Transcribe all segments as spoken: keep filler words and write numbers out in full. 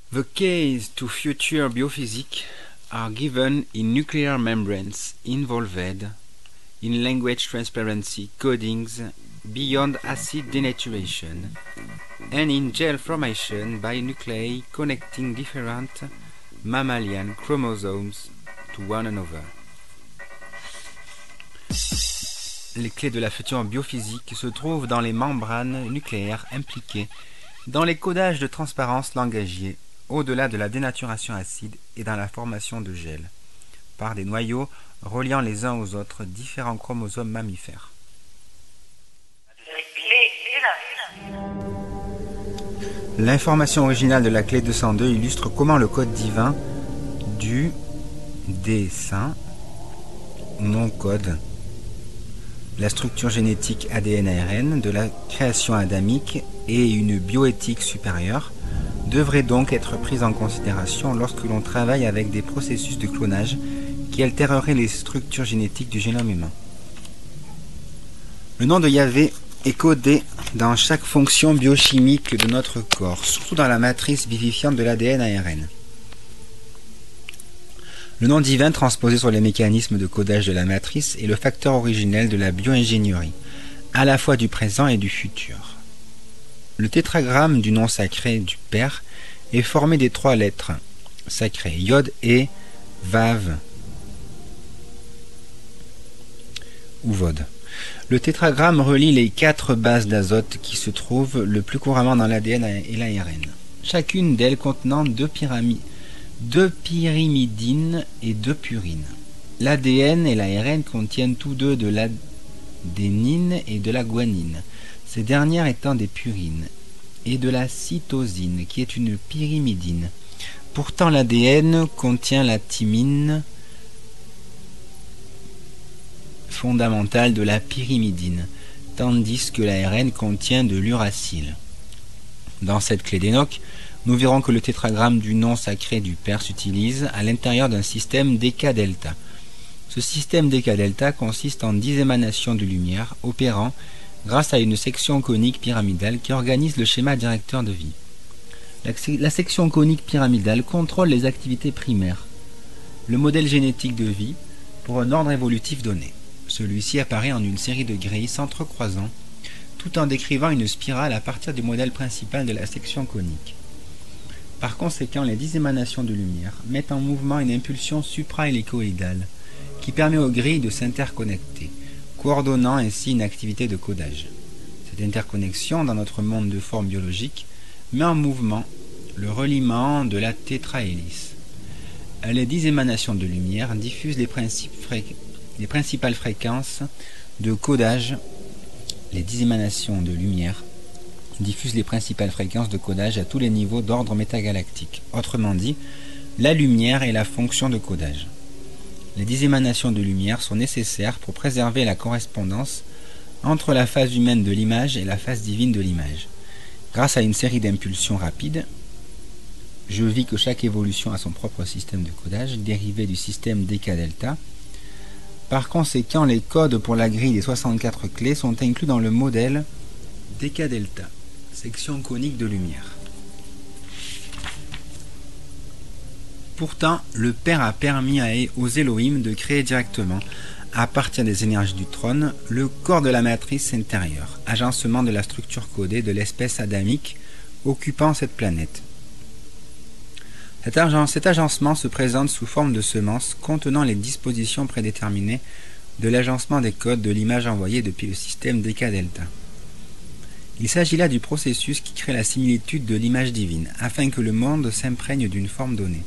The keys to future biophysics are given in nuclear membranes involved in language transparency codings beyond acid denaturation and in gel formation by nuclei connecting different mammalian chromosomes to one another. Les clés de la future biophysique se trouvent dans les membranes nucléaires impliquées dans les codages de transparence langagier, au-delà de la dénaturation acide et dans la formation de gel, par des noyaux reliant les uns aux autres différents chromosomes mammifères. L'information originale de la clé deux cent deux illustre comment le code divin du dessin non-code, la structure génétique A D N A R N de la création adamique et une bioéthique supérieure devraient donc être prises en considération lorsque l'on travaille avec des processus de clonage qui altéreraient les structures génétiques du génome humain. Le nom de Yahvé est codé dans chaque fonction biochimique de notre corps, surtout dans la matrice vivifiante de l'A D N A R N. Le nom divin transposé sur les mécanismes de codage de la matrice est le facteur originel de la bioingénierie, à la fois du présent et du futur. Le tétragramme du nom sacré du Père est formé des trois lettres sacrées Yod et Vav ou Vod. Le tétragramme relie les quatre bases d'azote qui se trouvent le plus couramment dans l'A D N et l'A R N, chacune d'elles contenant deux pyramides. deux pyrimidines et deux purines. L'A D N et l'A R N contiennent tous deux de l'adénine et de la guanine, ces dernières étant des purines, et de la cytosine, qui est une pyrimidine. Pourtant, l'A D N contient la thymine fondamentale de la pyrimidine, tandis que l'A R N contient de l'uracile. Dans cette clé d'Enoch, nous verrons que le tétragramme du nom sacré du Père s'utilise à l'intérieur d'un système déca-delta. Ce système déca-delta consiste en dix émanations de lumière opérant grâce à une section conique pyramidale qui organise le schéma directeur de vie. La, la section conique pyramidale contrôle les activités primaires, le modèle génétique de vie pour un ordre évolutif donné. Celui-ci apparaît en une série de grilles s'entrecroisant, tout en décrivant une spirale à partir du modèle principal de la section conique. Par conséquent, les dix émanations de lumière mettent en mouvement une impulsion supra-hélicoïdale qui permet aux grilles de s'interconnecter, coordonnant ainsi une activité de codage. Cette interconnexion, dans notre monde de forme biologique, met en mouvement le reliement de la tétrahélice. Les dix émanations de lumière diffusent les, fré... les principales fréquences de codage. Les dix émanations de lumière diffusent les principales fréquences de codage à tous les niveaux d'ordre métagalactique. Autrement dit, la lumière est la fonction de codage. Les dix émanations de lumière sont nécessaires pour préserver la correspondance entre la phase humaine de l'image et la phase divine de l'image. Grâce à une série d'impulsions rapides, je vis que chaque évolution a son propre système de codage dérivé du système déca-delta. Par conséquent, les codes pour la grille des soixante-quatre clés sont inclus dans le modèle déca-delta, section conique de lumière. Pourtant, le Père a permis aux Elohim de créer directement, à partir des énergies du trône, le corps de la matrice intérieure, agencement de la structure codée de l'espèce adamique occupant cette planète. Cet, agen cet agencement se présente sous forme de semences contenant les dispositions prédéterminées de l'agencement des codes de l'image envoyée depuis le système déca-delta. Il s'agit là du processus qui crée la similitude de l'image divine, afin que le monde s'imprègne d'une forme donnée.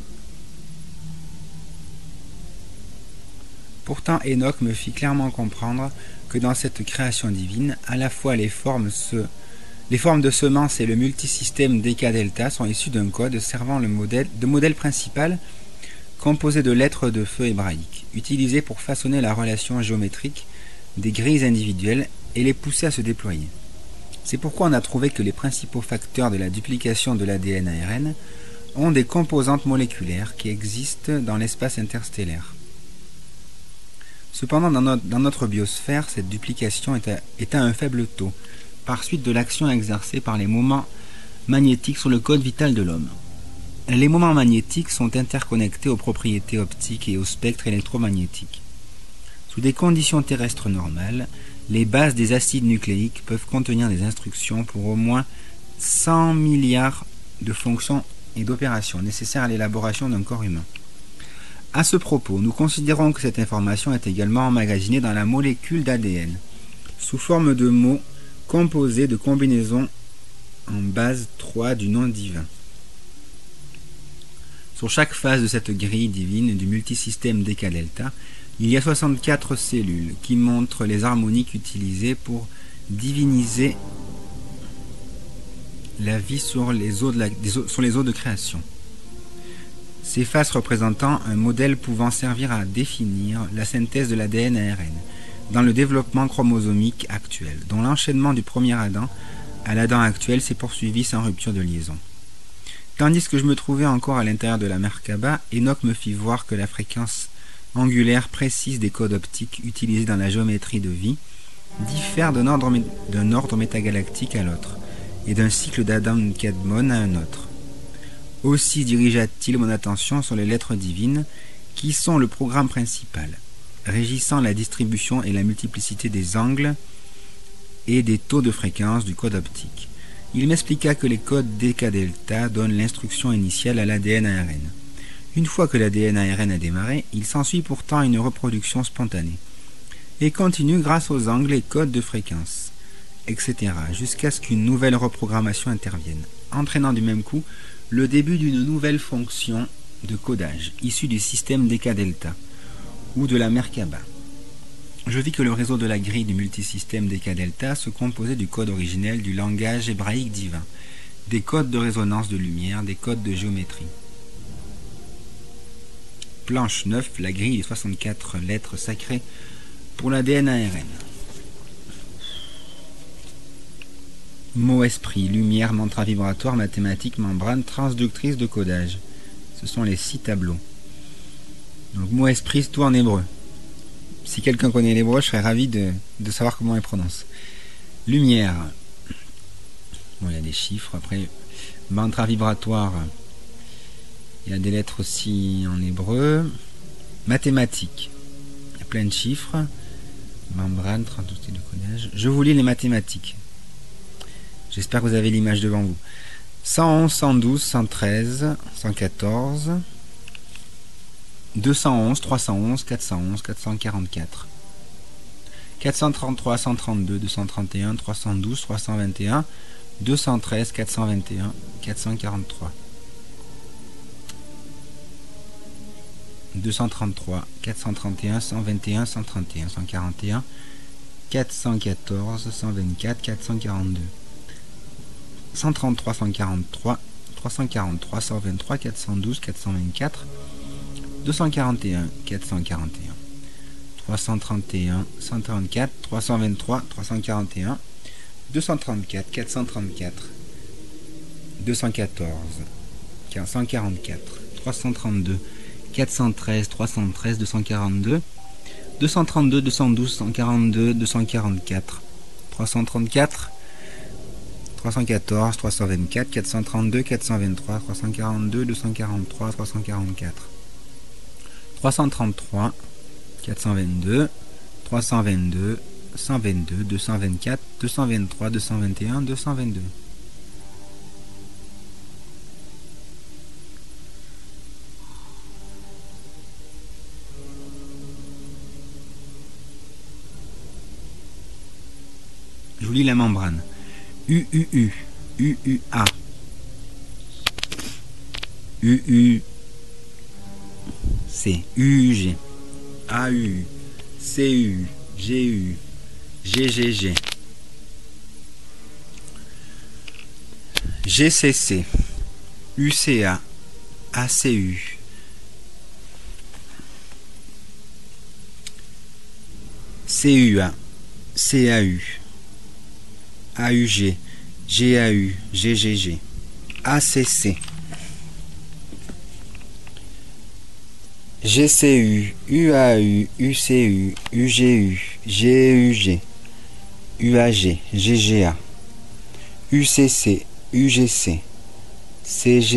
Pourtant, Enoch me fit clairement comprendre que dans cette création divine, à la fois les formes, se... les formes de semences et le multisystème déca-delta sont issus d'un code servant le modèle, de modèle principal composé de lettres de feu hébraïques, utilisées pour façonner la relation géométrique des grilles individuelles et les pousser à se déployer. C'est pourquoi on a trouvé que les principaux facteurs de la duplication de l'A D N A R N ont des composantes moléculaires qui existent dans l'espace interstellaire. Cependant, dans notre, dans notre biosphère, cette duplication est à, est à un faible taux, par suite de l'action exercée par les moments magnétiques sur le code vital de l'homme. Les moments magnétiques sont interconnectés aux propriétés optiques et au spectre électromagnétique. Sous des conditions terrestres normales, les bases des acides nucléiques peuvent contenir des instructions pour au moins cent milliards de fonctions et d'opérations nécessaires à l'élaboration d'un corps humain. À ce propos, nous considérons que cette information est également emmagasinée dans la molécule d'A D N, sous forme de mots composés de combinaisons en base trois du nom divin. Sur chaque phase de cette grille divine du multisystème déca-delta, il y a soixante-quatre cellules qui montrent les harmoniques utilisées pour diviniser la vie sur les eaux de, la, des eaux, sur les eaux de création. Ces faces représentant un modèle pouvant servir à définir la synthèse de l'A D N A R N dans le développement chromosomique actuel, dont l'enchaînement du premier Adam à l'Adam actuel s'est poursuivi sans rupture de liaison. Tandis que je me trouvais encore à l'intérieur de la Merkaba, Enoch me fit voir que la fréquence angulaire précise des codes optiques utilisés dans la géométrie de vie diffère d'un ordre, d'un ordre métagalactique à l'autre, et d'un cycle d'Adam Kadmon à un autre. Aussi dirigea-t-il mon attention sur les lettres divines, qui sont le programme principal, régissant la distribution et la multiplicité des angles et des taux de fréquence du code optique. Il m'expliqua que les codes déca-delta donnent l'instruction initiale à l'A D N A R N. Une fois que l'A D N A R N a démarré, il s'ensuit pourtant une reproduction spontanée, et continue grâce aux angles et codes de fréquence, et cetera, jusqu'à ce qu'une nouvelle reprogrammation intervienne, entraînant du même coup le début d'une nouvelle fonction de codage, issue du système déca-delta, ou de la Merkaba. Je vis que le réseau de la grille du multisystème déca-delta se composait du code originel du langage hébraïque divin, des codes de résonance de lumière, des codes de géométrie. Planche neuf, la grille des soixante-quatre lettres sacrées pour l'A D N A R N. Mot esprit, lumière, mantra vibratoire, mathématiques, membrane, transductrice de codage. Ce sont les six tableaux. Donc mot esprit, tout en hébreu. Si quelqu'un connaît l'hébreu, je serais ravi de, de savoir comment il prononce. Lumière. Bon, il y a des chiffres. Après, mantra vibratoire. Il y a des lettres aussi en hébreu. Mathématiques. Il y a plein de chiffres. Membrane, transductrice de codage. Je vous lis les mathématiques. J'espère que vous avez l'image devant vous. cent onze, cent douze, cent treize, cent quatorze, deux cent onze, trois cent onze, quatre cent onze, quatre cent quarante-quatre, quatre cent trente-trois, cent trente-deux, deux cent trente et un, trois cent douze, trois cent vingt et un, deux cent treize, quatre cent vingt et un, quatre cent quarante-trois, deux cent trente-trois, quatre cent trente et un, cent vingt et un, cent trente et un, cent quarante et un, quatre cent quatorze, cent vingt-quatre, quatre cent quarante-deux, cent trente-trois, cent quarante-trois, trois cent quarante-trois, cent vingt-trois, quatre cent douze, quatre cent vingt-quatre, deux cent quarante et un, quatre cent quarante et un, trois cent trente et un, cent trente-quatre, trois cent vingt-trois, trois cent quarante et un, deux cent trente-quatre, quatre cent trente-quatre, deux cent quatorze, cent quarante-quatre, trois cent trente-deux, quatre cent treize, trois cent treize, deux cent quarante-deux, deux cent trente-deux, deux cent douze, cent quarante-deux, deux cent quarante-quatre, trois cent trente-quatre, trois cent quatorze, trois cent vingt-quatre, quatre cent trente-deux, quatre cent vingt-trois, trois cent quarante-deux, deux cent quarante-trois, trois cent quarante-quatre, trois cent trente-trois, quatre cent vingt-deux, trois cent vingt-deux, cent vingt-deux, deux cent vingt-quatre, deux cent vingt-trois, deux cent vingt et un, deux cent vingt-deux. Je vous lis la membrane. U U U, U U A, U U C, U U G, A U U, C U, G U, G G G, G C C, U C A, A C U, C U A, C A U, A U G, G A U, G G G, A C C, G C U, U A U, U C U, U G U, G U G, U A G, G G A, U C C, U G C, C G